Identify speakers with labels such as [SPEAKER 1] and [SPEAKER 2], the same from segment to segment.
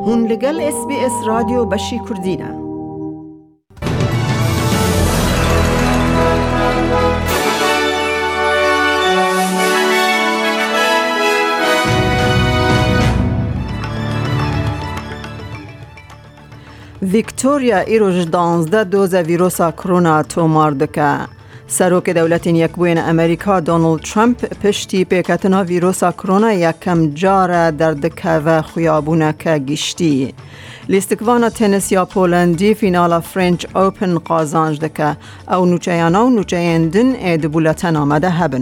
[SPEAKER 1] هون لگل اس بی اس رادیو بشی کردینه. ویکتوریا ایروش 12 دوز ویروسا کرونا تومار دکه. سروک دولت یکبوین امریکا دونالد ترامپ پشتی پیکتنا ویروسا کرونا یکم جاره در دکه و خیابونه که گشتی. لیستکوانا تنس یا پولندی فینال فرنچ اوپن قازانج دکه او نوچهانا و نوچهندن اید بولتن آمده هبن.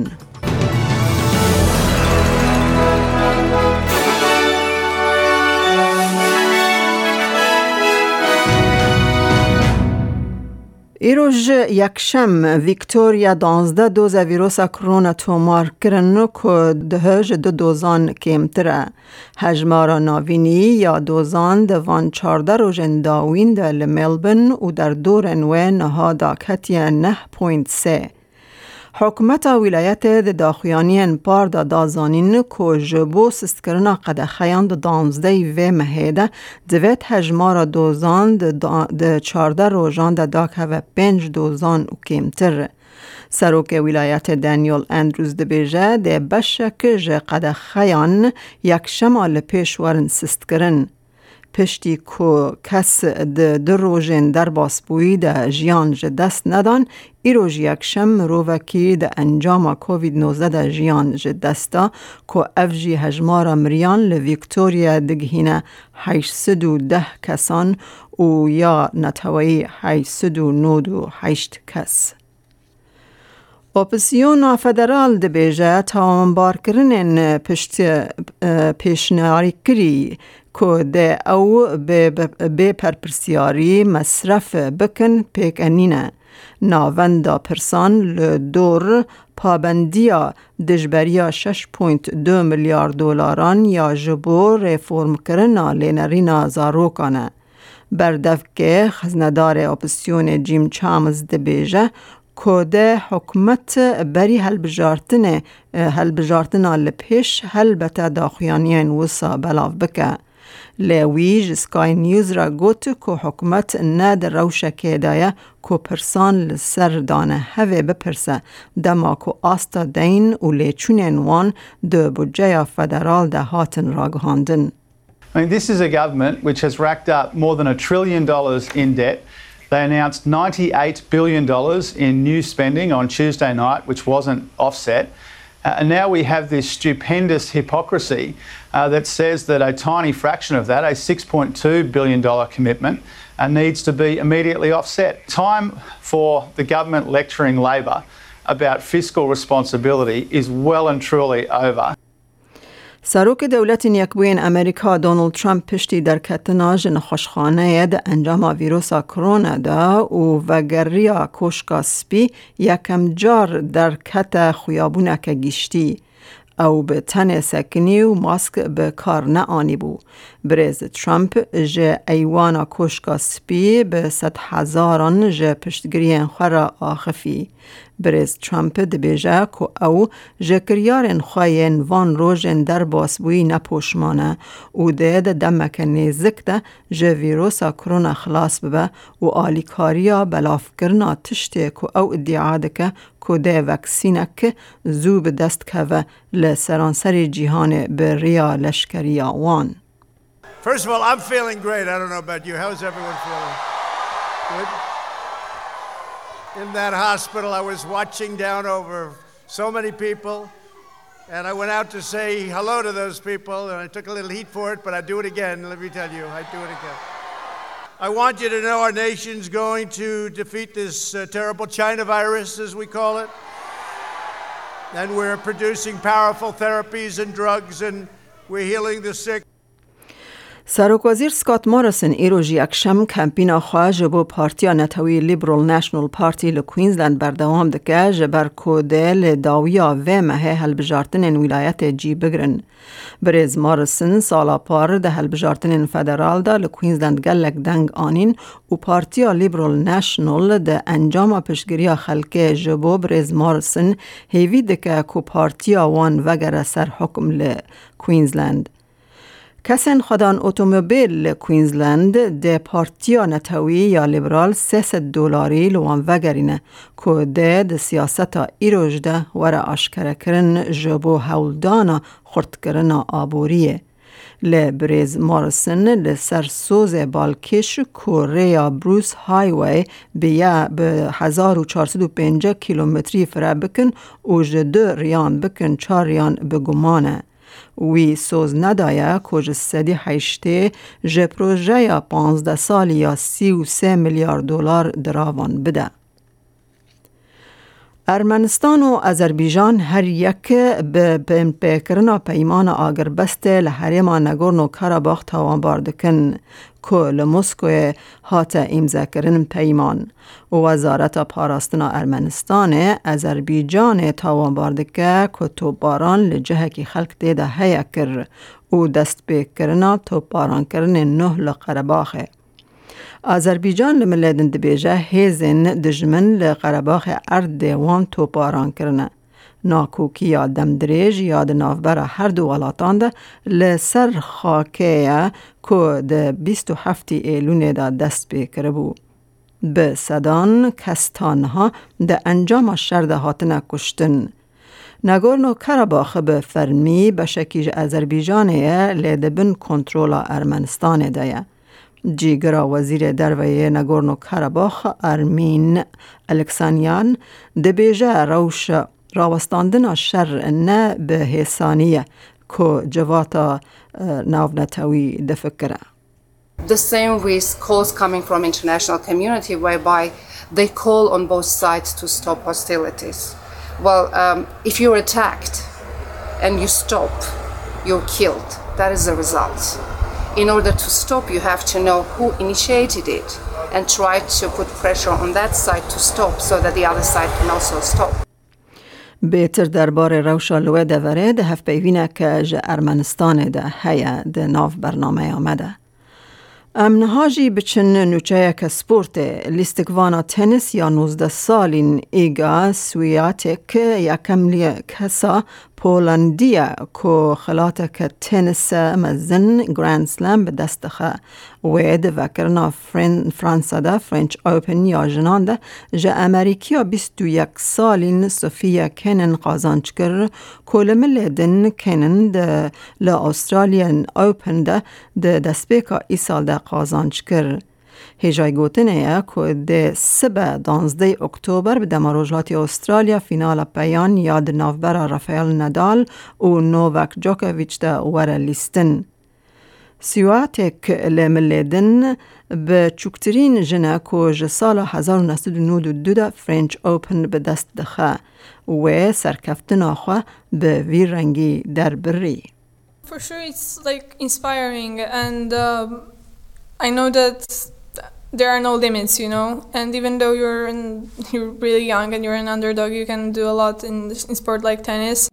[SPEAKER 1] ایروژ یکشم ویکتوریا 12 دوز ویروسا کرونا تومار کرن که دهج دو دوزان کمتره. هجمارا ناوینی یا دوزان دوان 14 روژن داوین در ملبن و در دورن و نهادا کتی 9.3. حکومت ولایت داخیانین پاردا دازانین که جبو سستکرنا قد خیاند 12 و مهیده دویت هجمارا دوزان ده 14 روژان ده داکه و 5 دوزان و کمتر. سروک ولایت دانیل اندروز ده بیجه ده بشک جه قد خیان یک شمال پیشورن سستکرن. پشتی که کس ده روژن در باسپوی ده جیان جه دست ندان، ایروژ یکشم رووکی ده انجام کووید 19 ده جیان جه دستا که افجی هجمارا مریان لویکتوریا دگهینه 810 کسان و یا نتوایی 898 کس. اپوزیسیون فدرال ده بیجه تاوانبار کرنن پیشنهاری کری که ده او به پرپرسیاری مصرف بکن پیک انینه. ناوندا پرسان لدور پابندیا دجبریا 6.2 میلیارد دلاران یا جبو ریفورم کرنا لینرینا زاروکانه. بردفکه خزندار اپوزیسیون جیم چامز ده بیجه که حکومت بری هلبجارتنا لپیش هلبتا داخیانیان وسا بلاف بکه. لیویج سکای نیوز را گوت که حکومت ند روشکه دایه که پرسان لسر دانه هوه بپرسه دما که آستا دین و لیچونین وان دو بودجه فدرال ده هاتن را گهاندن.
[SPEAKER 2] This is a government which has racked up more than $1 trillion in debt. They announced $98 billion in new spending on Tuesday night, which wasn't offset. And now we have this stupendous hypocrisy that says that a tiny fraction of that, a $6.2 billion commitment, needs to be immediately offset. Time for the government lecturing Labor about fiscal responsibility is well and truly over.
[SPEAKER 1] سروک دولت یکبوین امریکا دونالد ترامپ پشتی در کتناج نخوشخانه ده انجام ویروسا کرونا ده و وگریا کوشکا سپی یکم جار در کت خیابونه که گشتی او به تن سکنی و ماسک به کار نه آنی بو. بریز ترامپ جه ایوانا کوشکا سپی به 100,000 جه پشتگیرین خورا آخفی. بریز ترامپ دبیجه که او جه کریارن خواهین وان روژن در باسبوی نپوشمانه و ده دمک نیزک ده جه ویروسا کرونا خلاص ببه و آلیکاریا بلاف کرنا تشتی که او ادعا دکه که ده وکسینک زوب دست که و لسرانسری جیهان به ریا لشکری وان.
[SPEAKER 3] First of all, I'm feeling great. I don't know about you. How's everyone feeling? Good? In that hospital, I was watching down over so many people, and I went out to say hello to those people, and I took a little heat for it, but I'd do it again. Let me tell you, I'd do it again. I want you to know our nation's going to defeat this terrible China virus, as we call it, and we're producing powerful therapies and drugs, and we're healing the sick.
[SPEAKER 1] سروک وزیر سکات موریسن ایروژ یکشم کمپین خواه جبو پارتیا نتوی لیبرال نشنل پارتی لکوینزلند بردوام دکه جبر کوده لداویا و مه هلبجارتن ولایت جی بگرن. بریز موریسن سالا پار ده هلبجارتن فدرال ده لکوینزلند گلک دنگ آنین و پارتیا لیبرال نشنل ده انجام پشگیری خلکه جبو بریز موریسن هیوی دکه کو پارتیا وان وگر سر حکم لکوینزلند. کسین خدان اتومبیل کوینزلند ده پارتیا نتوی یا لیبرال $300 لوان وگرینه که ده سیاستا ایروش ده ور آشکره کرن جبو هولدانا خورد کرن آبوریه. لبریز مارسن لسر سوز بالکش کوریا بروس هایوی به 1450 کیلومتری فره بکن و جده ریان بکن 4 ریان بگمانه. وی سوز ندایه که سدی حیشته جه پروژه یا 15 سالی یا $33 میلیارد دراوان بده. ارمنستان و آذربایجان هر یک به پیکرنا پیمان آگربست لحریم نگورنو کراباخ تاوان باردکن که لمسکو هات امضا کردن پیمان. وزارت پاراستنا ارمنستان آذربایجان تاوان باردکه که توپاران لجهه کی خلق دیده هیا کر و دست پیکرنا توپاران کرن 9 لقرباخه. آذربایجان لملدن دبیجه هیزن دجمن لقرباخ ارد وان توپاران کرنه. ناکوکی یا دمدریج یا دنافبر هر دو ولاتان ده لسر خاکه که ده 27 ایلون ده دست بکره بو. به صدان کستانها ده انجام شرده هاتنه کشتن. نگورنو کراباخ به فرمی به شکیج آذربایجانه لیدبن کنترول ارمنستان ده. جیگرا وزیر درویه نگورنو کراباخ ارمین الکسانیان دبیجه روش راوستاندن شر نه به حسانیه که جواتا ناونتوی دفکره.
[SPEAKER 4] The same with calls coming from international community whereby they call on both sides to stop hostilities. Well, if you're attacked and you stop, you're killed. That is the result. In order to stop, you have to know who initiated it and try to put pressure on that side to stop so that the other side can also stop.
[SPEAKER 1] بیتر درباره روشا لوه دوره ده هف پیوینه که جه ارمنستان ده هیا ده ناف برنامه آمده. امنهاجی بچن نوچه که سپورت لیستگوانا تنس یا 19 سالین ایگا سویاتک یکم لی کسا پولندیه که خلاته که تنس مزن گراند سلام به دستخه وید وکرنا فرانسا ده فرنچ اوپن یا جنان ده جه امریکیا 21 سالین صوفیا کنن قازانچ کر کلمل دن کنن ده لأسترالیان اوپن ده دستبیکا ای سال ده قازانچ کر. هجای گوتنه که ده 12 اکتبر به دماروجلاتی استرالیا فینال پیان یاد نافبر رافائل ندال و نوواک جوکوویچ ده وره لیستن. سیواتک لملیدن به چوکترین جنه که جسال 1992 ده فرنچ اوپن به دست دخه و سرکفتن آخواه به ویر رنگی در بری.
[SPEAKER 5] For sure it's like inspiring and I know that there are no limits, you know, and even though you're really young and you're an underdog, you can do a lot in sport like tennis.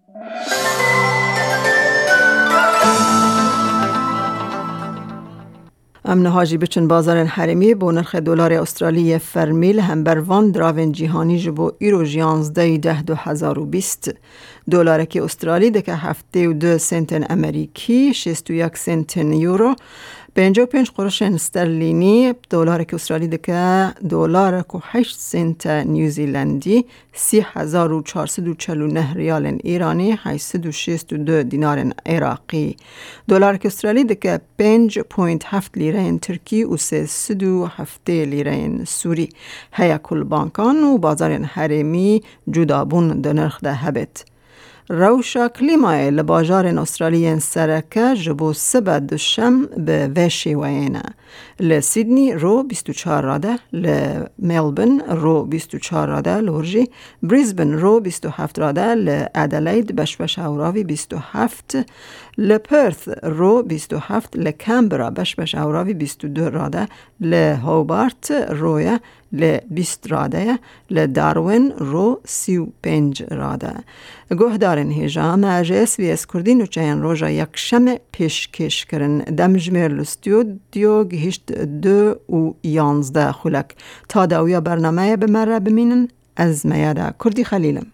[SPEAKER 1] امنهاجی بچن بازار حرمی با نرخ دلار استرالی فرمیل هم بر وان دراون جهانی جبو ایرو 11/10/2020 دلار که استرالی دکه 72 سنت امریکی 61 سنت یورو 55 قرش استرلینی دلار که استرالی دکه دلار که 8 سنت نیوزیلندی 3449 ریال ایرانی 862 دینار عراقی دلار که استرالی دکه 5.7 لیره ترکی و 307 لیره سوری هیا کل بانکان و بازار حرمی جدابون دنرخ ده هبت روشا کلیمای لباجار استرالیان سرکه جبو سبا دوشم به وشی وینه لسیدنی رو 24 راده لملبن رو 24 راده لورجی بریزبن رو 27 راده لادلید بشبش اوراوی 27 لپرث رو 27 لکمبرا بشبش اوراوی 22 راده لهوبارت رویا ل20 راده لداروین رو 35 راده گوهدارن هجام اجس وی اسکردین و چین روژا یک شم پیشکش کرن دمجمیر لستودیو گهشت 2 و 11 خلک تا داویا برنامه بمره بمینن از میاده کردی خلیلم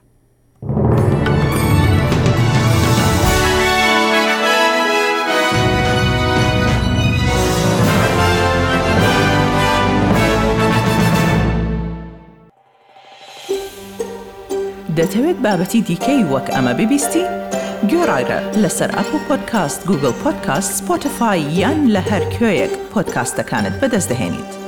[SPEAKER 6] دەتەوێت بابەتی دیکەی وەک ئەمە ببیستی؟ گۆڕایرە لەسەر ئەپل پۆدکاست، گوگل پۆدکاست، سپۆتیفای یان لە هەر کوێیەک پۆدکاستەکانت بەدەست دەهێنیت.